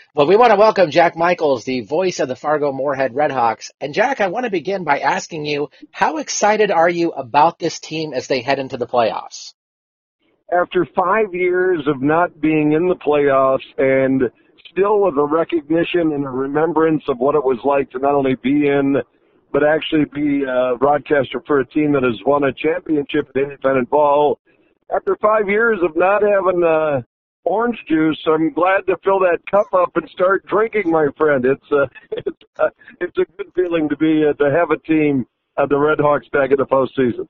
Well, we want to welcome Jack Michaels, the voice of the Fargo Moorhead Redhawks. And Jack, I want to begin by asking you, how excited are you about this team as they head into the playoffs? After 5 years of not being in the playoffs and still with a recognition and a remembrance of what it was like to not only be in, but actually be a broadcaster for a team that has won a championship in independent ball. After 5 years of not having orange juice, I'm glad to fill that cup up and start drinking, my friend. It's a good feeling to have a team, the Red Hawks, back in the postseason.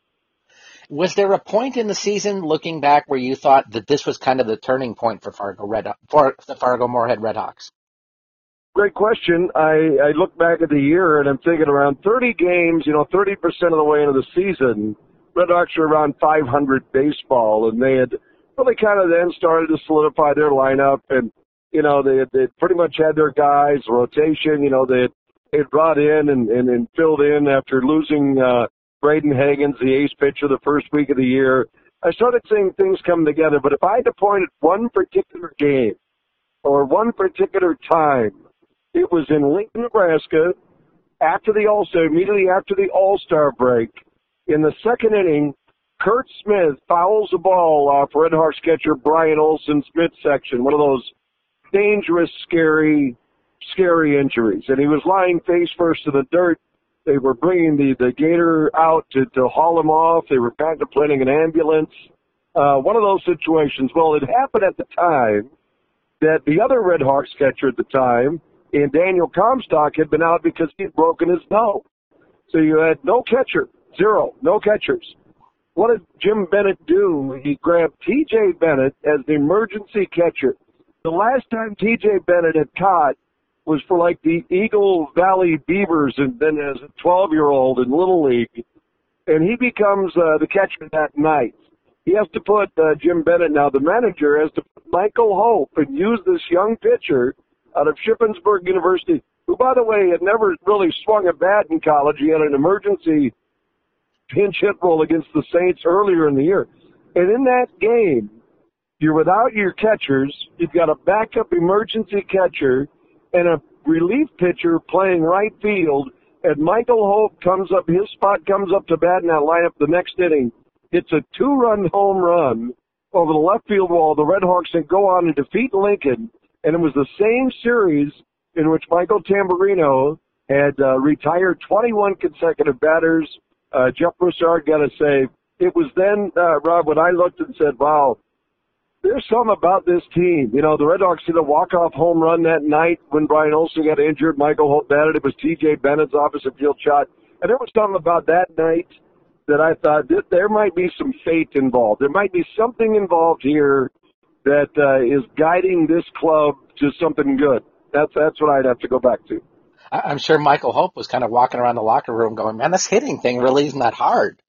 Was there a point in the season, looking back, where you thought that this was kind of the turning point for for the Fargo Moorhead Redhawks? Great question. I look back at the year and I'm thinking around 30 games, 30% of the way into the season, Red Hawks were around 500 baseball, and they had really kind of then started to solidify their lineup, and they pretty much had their guys, rotation. They had brought in and filled in after losing Braden Hagens, the ace pitcher, the first week of the year. I started seeing things come together, but if I had to point at one particular game or one particular time, it was in Lincoln, Nebraska, after the All-Star, immediately after the All-Star break. In the second inning, Kurt Smith fouls the ball off Red Hawks catcher Brian Olson's midsection, one of those dangerous, scary injuries. And he was lying face first in the dirt. They were bringing the Gator out to haul him off. They were contemplating an ambulance. One of those situations. Well, it happened at the time that the other Red Hawks catcher at the time, and Daniel Comstock, had been out because he had broken his nose. So you had no catcher, zero, no catchers. What did Jim Bennett do? He grabbed T.J. Bennett as the emergency catcher. The last time T.J. Bennett had caught was for like the Eagle Valley Beavers, and then as a 12-year-old in Little League. And he becomes the catcher that night. He has to put Jim Bennett, now the manager, has to put Michael Hope and use this young pitcher out of Shippensburg University, who, by the way, had never really swung a bat in college. He had an emergency pinch hit role against the Saints earlier in the year. And in that game, you're without your catchers. You've got a backup emergency catcher and a relief pitcher playing right field. And Michael Hope comes up, his spot comes up to bat in that lineup the next inning. It's a 2-run home run over the left field wall. The Red Hawks then go on and defeat Lincoln. And it was the same series in which Michael Tamburino had retired 21 consecutive batters. Jeff Broussard got a save. It was then, Rob, when I looked and said, wow, there's something about this team. The Red Hawks hit a walk-off home run that night when Brian Olson got injured. Michael Hope batted. It was T.J. Bennett's opposite field shot. And there was something about that night that I thought there might be some fate involved. There might be something involved here that is guiding this club to something good. That's what I'd have to go back to. I'm sure Michael Hope was kind of walking around the locker room going, man, this hitting thing really isn't that hard.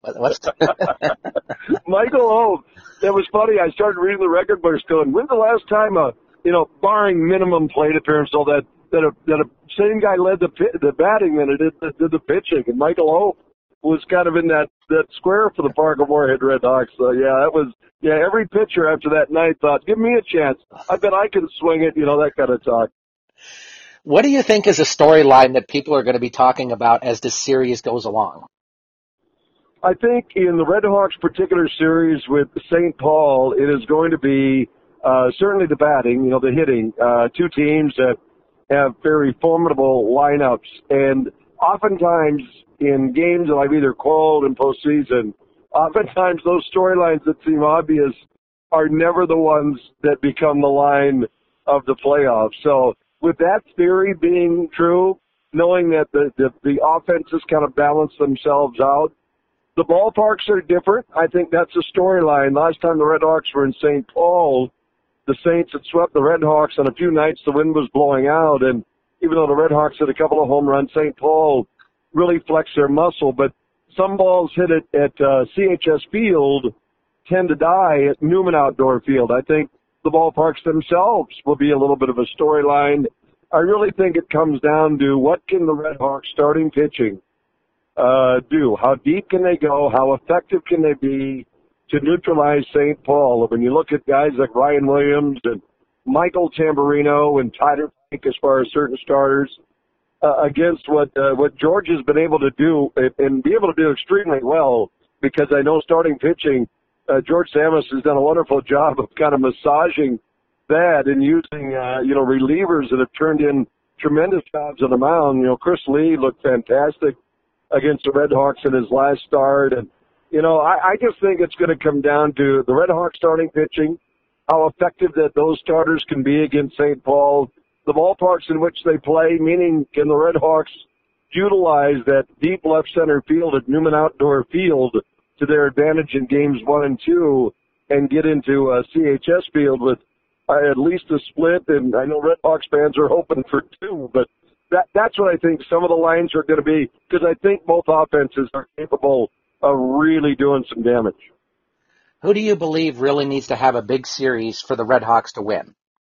Michael Hope, that was funny. I started reading the record books going, when's the last time barring minimum plate appearance, so that a same guy led the batting than it did the pitching. And Michael Hope was kind of in that square for the Fargo Moorhead Red Hawks. So, every pitcher after that night thought, give me a chance. I bet I can swing it, that kind of talk. What do you think is a storyline that people are going to be talking about as this series goes along? I think in the Red Hawks particular series with St. Paul, it is going to be certainly the batting, the hitting. Two teams that have very formidable lineups. And oftentimes in games that I've either called in postseason, oftentimes those storylines that seem obvious are never the ones that become the line of the playoffs. So with that theory being true, knowing that the offenses kind of balance themselves out, the ballparks are different. I think that's a storyline. Last time the Red Hawks were in St. Paul, the Saints had swept the Red Hawks on a few nights. The wind was blowing out, and even though the Red Hawks hit a couple of home runs, St. Paul really flexed their muscle. But some balls hit it at CHS Field tend to die at Newman Outdoor Field. I think the ballparks themselves will be a little bit of a storyline. I really think it comes down to what can the Red Hawks starting pitching do? How deep can they go? How effective can they be to neutralize St. Paul? When you look at guys like Ryan Williams and Michael Tamburino and Tyler Pike as far as certain starters against what George has been able to do and be able to do extremely well, because I know starting pitching, George Samus has done a wonderful job of kind of massaging that and using, relievers that have turned in tremendous jobs on the mound. Chris Lee looked fantastic against the Red Hawks in his last start. And, I just think it's going to come down to the Red Hawks starting pitching, how effective that those starters can be against St. Paul, the ballparks in which they play, meaning can the Red Hawks utilize that deep left center field at Newman Outdoor Field to their advantage in games 1 and 2 and get into CHS Field with at least a split. And I know Red Hawks fans are hoping for 2, but that's what I think some of the lines are going to be, because I think both offenses are capable of really doing some damage. Who do you believe really needs to have a big series for the Red Hawks to win?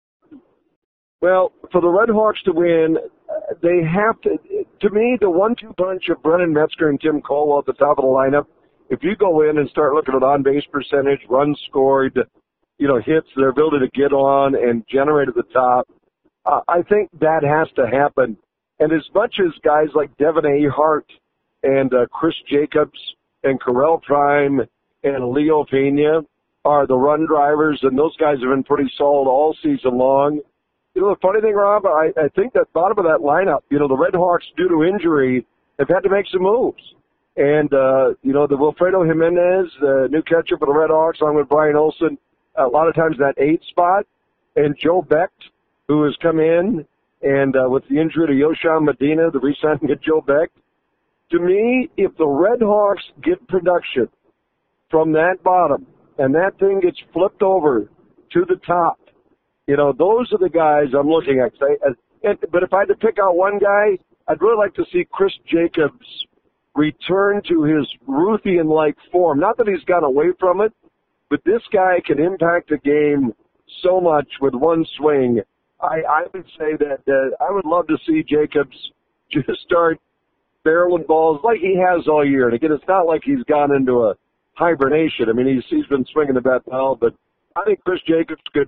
Well, for the Red Hawks to win, they have to me, the 1-2 punch of Brennan Metzger and Tim Colwell at the top of the lineup, if you go in and start looking at on-base percentage, runs scored, hits, their ability to get on and generate at the top, I think that has to happen. And as much as guys like Devin A. Hart and Chris Jacobs and Correll Prime and Leo Pena are the run drivers, and those guys have been pretty solid all season long. The funny thing, Rob, I think that bottom of that lineup, the Red Hawks, due to injury, have had to make some moves. And, the Wilfredo Jimenez, new catcher for the Red Hawks, along with Brian Olson, a lot of times that 8 spot, and Joe Becht, who has come in, and with the injury to Yoshan Medina, the re-signing of Joe Becht. To me, if the Red Hawks get production from that bottom, and that thing gets flipped over to the top, those are the guys I'm looking at. But if I had to pick out one guy, I'd really like to see Chris Jacobs return to his Ruthian-like form. Not that he's gone away from it, but this guy can impact the game so much with one swing. I would say that I would love to see Jacobs just start barreling balls like he has all year. And again, it's not like he's gone into a hibernation. I mean, he's been swinging the bat well, but I think Chris Jacobs could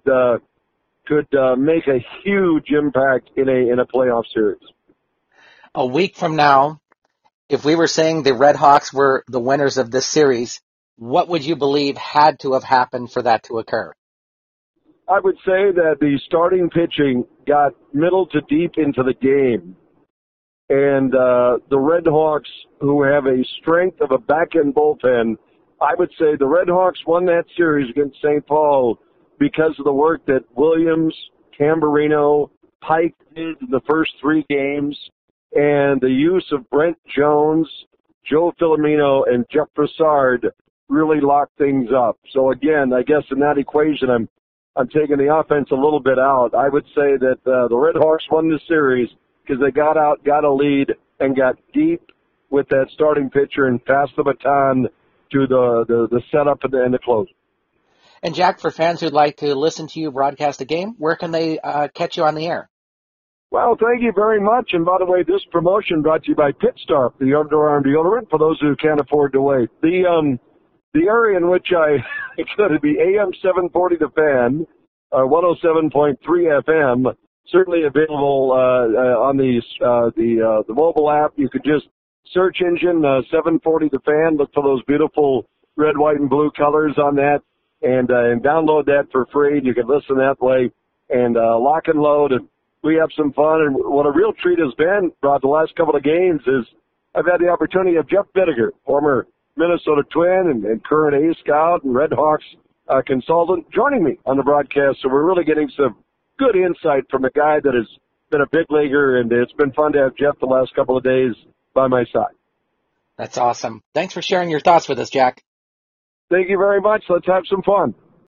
make a huge impact in a playoff series. A week from now, if we were saying the Red Hawks were the winners of this series, what would you believe had to have happened for that to occur? I would say that the starting pitching got middle to deep into the game. And the Red Hawks, who have a strength of a back-end bullpen, I would say the Red Hawks won that series against St. Paul because of the work that Williams, Tamburino, Pike did in the first 3 games, and the use of Brent Jones, Joe Filomeno, and Jeff Broussard really locked things up. So again, I guess in that equation, I'm taking the offense a little bit out. I would say that the Red Hawks won the series because they got out, got a lead, and got deep with that starting pitcher and passed the baton to the setup and the close. And Jack, for fans who'd like to listen to you broadcast a game, where can they catch you on the air? Well, thank you very much. And by the way, this promotion brought to you by Pit Stop, the outdoor arm deodorant for those who can't afford to wait. The area in which it's going to be AM 740 The Fan, 107.3 FM, certainly available on the mobile app. You could just search engine 740 The Fan, look for those beautiful red, white, and blue colors on that, and download that for free. You can listen that way and lock and load, and we have some fun. And what a real treat has been throughout the last couple of games is I've had the opportunity of Jeff Bittiger, former Minnesota Twin and current A Scout and Red Hawks consultant, joining me on the broadcast. So we're really getting some good insight from a guy that has been a big leaguer, and it's been fun to have Jeff the last couple of days by my side. That's awesome. Thanks for sharing your thoughts with us, Jack. Thank you very much. Let's have some fun.